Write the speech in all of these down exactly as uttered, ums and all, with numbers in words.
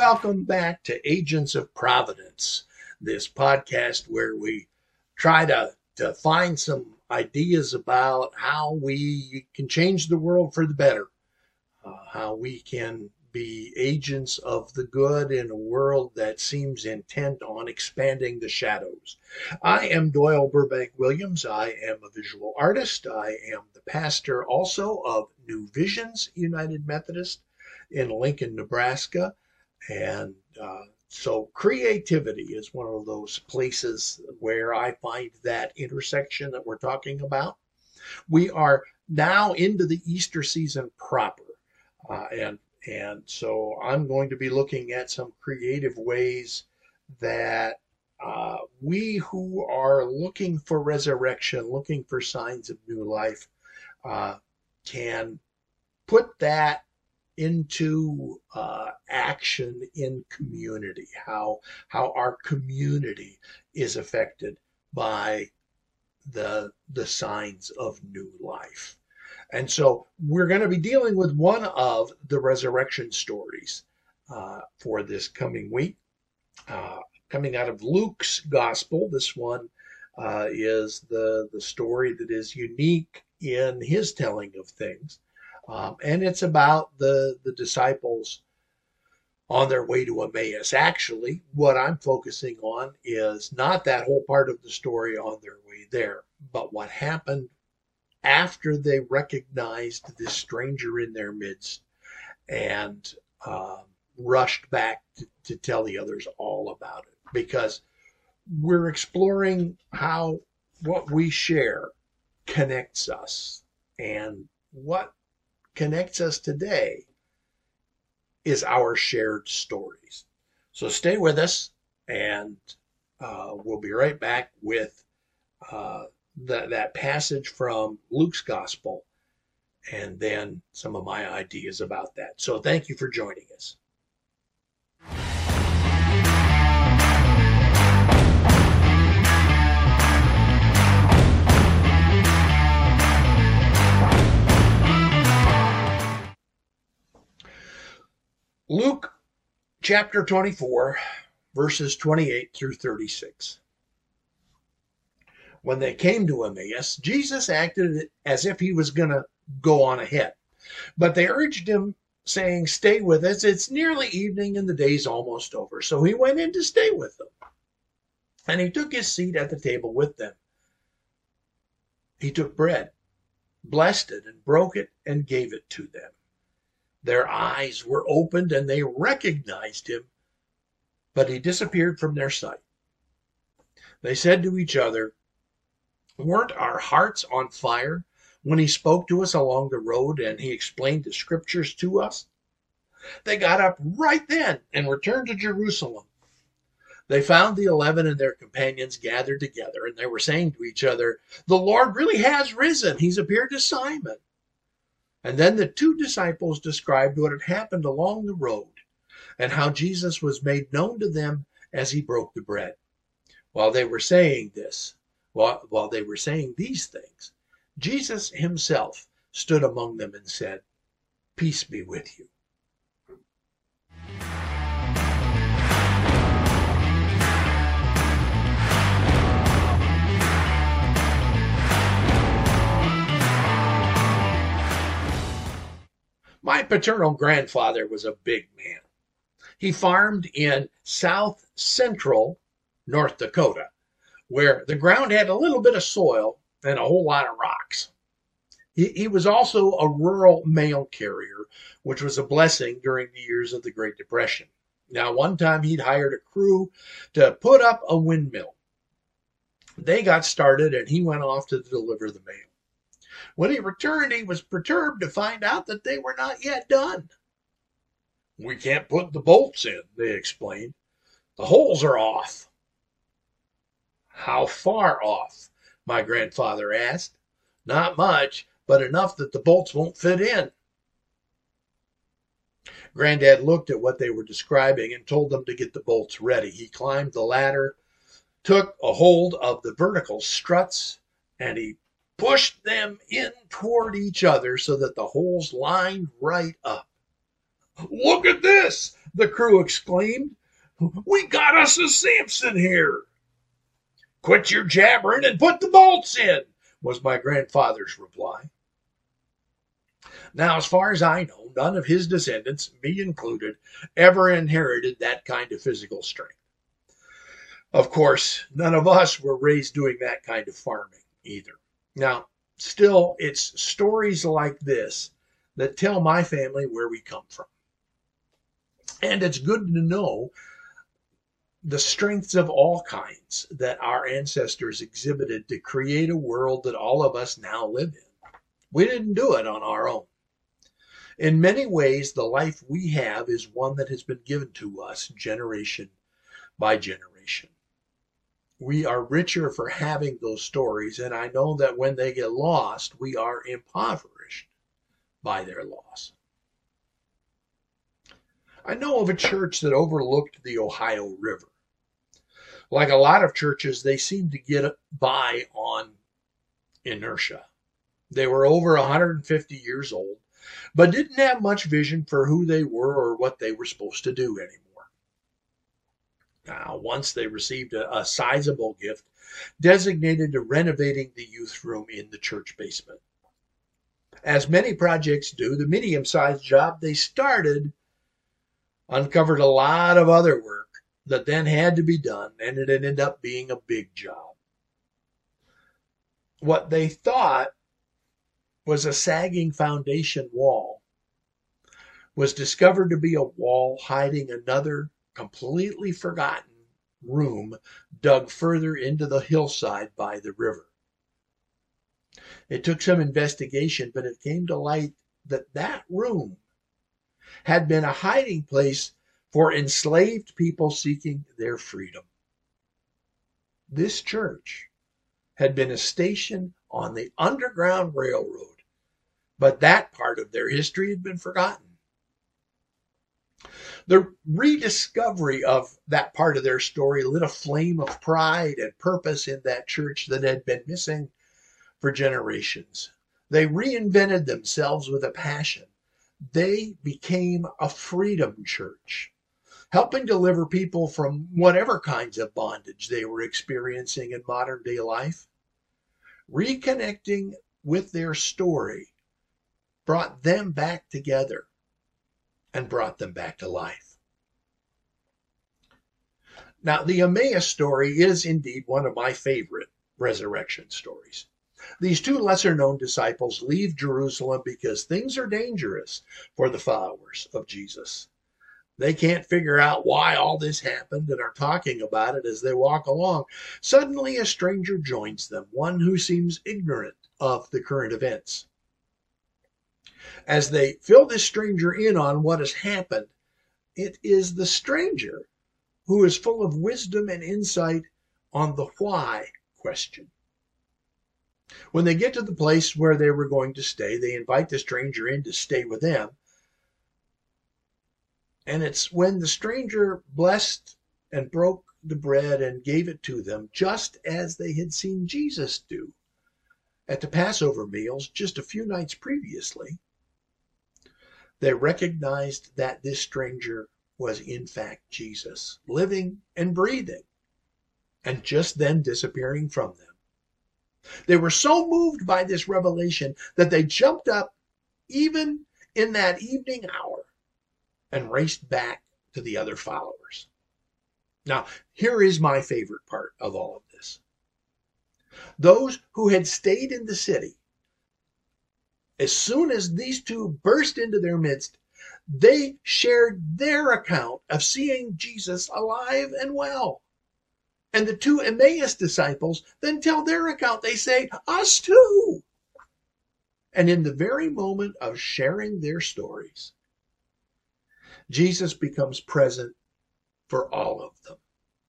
Welcome back to Agents of Providence, this podcast where we try to, to find some ideas about how we can change the world for the better, uh, how we can be agents of the good in a world that seems intent on expanding the shadows. I am Doyle Burbank Williams. I am a visual artist. I am the pastor also of New Visions United Methodist in Lincoln, Nebraska. And uh, so creativity is one of those places where I find that intersection that we're talking about. We are now into the Easter season proper. Uh, and And so I'm going to be looking at some creative ways that uh, we who are looking for resurrection, looking for signs of new life, uh, can put that into uh, action in community, how, how our community is affected by the, the signs of new life. And so we're going to be dealing with one of the resurrection stories uh, for this coming week, uh, coming out of Luke's gospel. This one uh, is the, the story that is unique in his telling of things. Um, and it's about the, the disciples on their way to Emmaus. Actually, what I'm focusing on is not that whole part of the story on their way there, but what happened after they recognized this stranger in their midst and uh, rushed back to, to tell the others all about it. Because we're exploring how what we share connects us. And what connects us today is our shared stories. So stay with us, and uh, we'll be right back with uh, That, that passage from Luke's gospel, and then some of my ideas about that. So thank you for joining us. Luke chapter twenty-four, verses twenty-eight through thirty-six. When they came to Emmaus, Jesus acted as if he was going to go on ahead. But they urged him, saying, "Stay with us. It's nearly evening and the day's almost over." So he went in to stay with them. And he took his seat at the table with them. He took bread, blessed it, and broke it, and gave it to them. Their eyes were opened, and they recognized him, but he disappeared from their sight. They said to each other, "Weren't our hearts on fire when he spoke to us along the road and he explained the scriptures to us?" They got up right then and returned to Jerusalem. They found the eleven and their companions gathered together, and they were saying to each other, "The Lord really has risen. He's appeared to Simon." And then the two disciples described what had happened along the road and how Jesus was made known to them as he broke the bread. While they were saying this, While, while they were saying these things, Jesus himself stood among them and said, "Peace be with you." My paternal grandfather was a big man. He farmed in south central North Dakota, where the ground had a little bit of soil and a whole lot of rocks. He, he was also a rural mail carrier, which was a blessing during the years of the Great Depression. Now, one time he'd hired a crew to put up a windmill. They got started, and he went off to deliver the mail. When he returned, he was perturbed to find out that they were not yet done. "We can't put the bolts in," they explained. "The holes are off." "How far off?" my grandfather asked. "Not much, but enough that the bolts won't fit in." Granddad looked at what they were describing and told them to get the bolts ready. He climbed the ladder, took a hold of the vertical struts, and he pushed them in toward each other so that the holes lined right up. "Look at this," the crew exclaimed. "We got us a Samson here." "Quit your jabbering and put the bolts in," was my grandfather's reply. Now, as far as I know, none of his descendants, me included, ever inherited that kind of physical strength. Of course, none of us were raised doing that kind of farming either. Now, still, it's stories like this that tell my family where we come from. And it's good to know the strengths of all kinds that our ancestors exhibited to create a world that all of us now live in. We didn't do it on our own. In many ways, the life we have is one that has been given to us generation by generation. We are richer for having those stories, and I know that when they get lost, we are impoverished by their loss. I know of a church that overlooked the Ohio River. Like a lot of churches, they seemed to get by on inertia. They were over one hundred fifty years old, but didn't have much vision for who they were or what they were supposed to do anymore. Now, once they received a, a sizable gift designated to renovating the youth room in the church basement. As many projects do, the medium-sized job they started uncovered a lot of other work that then had to be done, and it ended up being a big job. What they thought was a sagging foundation wall was discovered to be a wall hiding another completely forgotten room dug further into the hillside by the river. It took some investigation, but it came to light that that room had been a hiding place for enslaved people seeking their freedom. This church had been a station on the Underground Railroad, but that part of their history had been forgotten. The rediscovery of that part of their story lit a flame of pride and purpose in that church that had been missing for generations. They reinvented themselves with a passion. They became a freedom church, helping deliver people from whatever kinds of bondage they were experiencing in modern day life. Reconnecting with their story brought them back together and brought them back to life. Now, the Emmaus story is indeed one of my favorite resurrection stories. These two lesser-known disciples leave Jerusalem because things are dangerous for the followers of Jesus. They can't figure out why all this happened and are talking about it as they walk along. Suddenly, a stranger joins them, one who seems ignorant of the current events. As they fill this stranger in on what has happened, it is the stranger who is full of wisdom and insight on the why question. When they get to the place where they were going to stay, they invite the stranger in to stay with them. And it's when the stranger blessed and broke the bread and gave it to them, just as they had seen Jesus do at the Passover meals just a few nights previously, they recognized that this stranger was in fact Jesus, living and breathing, and just then disappearing from them. They were so moved by this revelation that they jumped up even in that evening hour and raced back to the other followers. Now, here is my favorite part of all of this. Those who had stayed in the city, as soon as these two burst into their midst, they shared their account of seeing Jesus alive and well. And the two Emmaus disciples then tell their account. They say, "Us too." And in the very moment of sharing their stories, Jesus becomes present for all of them.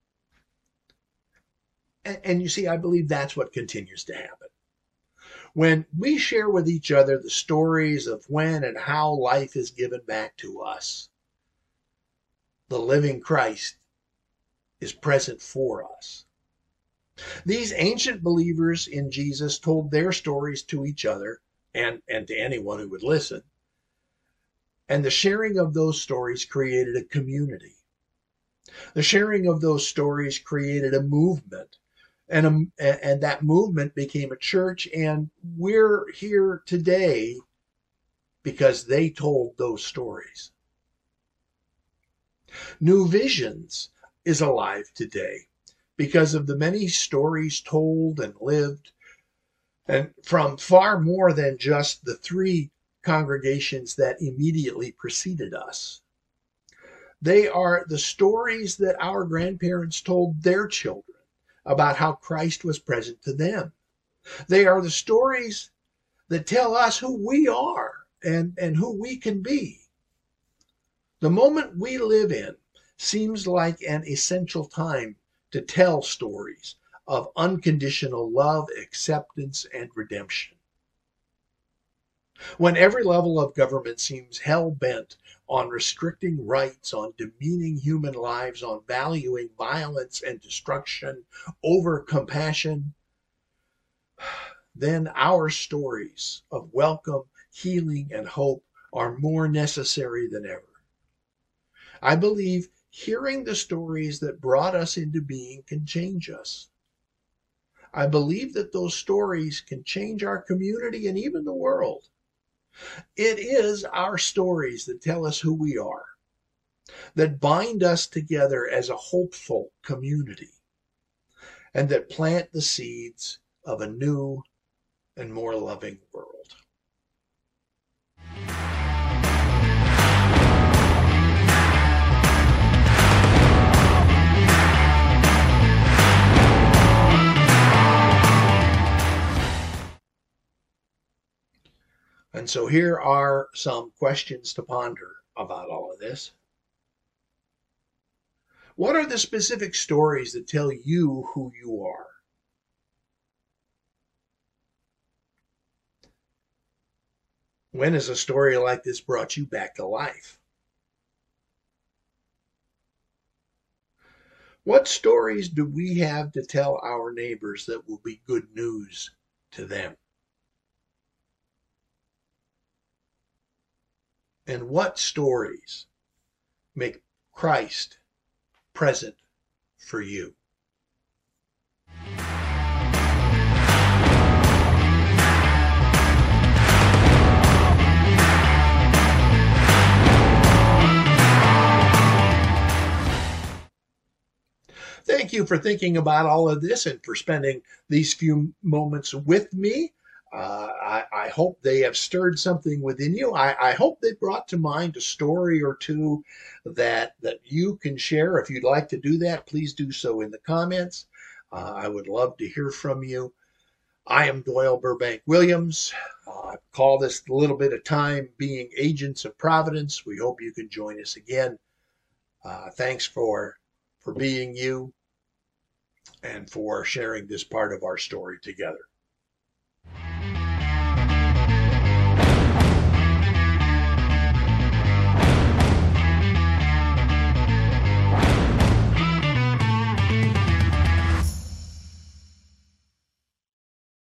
And, and you see, I believe that's what continues to happen. When we share with each other the stories of when and how life is given back to us, the living Christ is present for us. These ancient believers in Jesus told their stories to each other and, and to anyone who would listen. And the sharing of those stories created a community. The sharing of those stories created a movement. And, a, and that movement became a church. And we're here today because they told those stories. New Visions is alive today because of the many stories told and lived, and from far more than just the three congregations that immediately preceded us. They are the stories that our grandparents told their children about how Christ was present to them. They are the stories that tell us who we are and, and who we can be. The moment we live in seems like an essential time to tell stories of unconditional love, acceptance, and redemption. When every level of government seems hell-bent on restricting rights, on demeaning human lives, on valuing violence and destruction over compassion, then our stories of welcome, healing, and hope are more necessary than ever. I believe hearing the stories that brought us into being can change us. I believe that those stories can change our community and even the world. It is our stories that tell us who we are, that bind us together as a hopeful community, and that plant the seeds of a new and more loving world. And so here are some questions to ponder about all of this. What are the specific stories that tell you who you are? When has a story like this brought you back to life? What stories do we have to tell our neighbors that will be good news to them? And what stories make Christ present for you? Thank you for thinking about all of this and for spending these few moments with me. Uh, I, I hope they have stirred something within you. I, I hope they brought to mind a story or two that, that you can share. If you'd like to do that, please do so in the comments. Uh, I would love to hear from you. I am Doyle Burbank Williams. Uh, I call this a little bit of time being agents of providence. We hope you can join us again. Uh, thanks for, for being you and for sharing this part of our story together.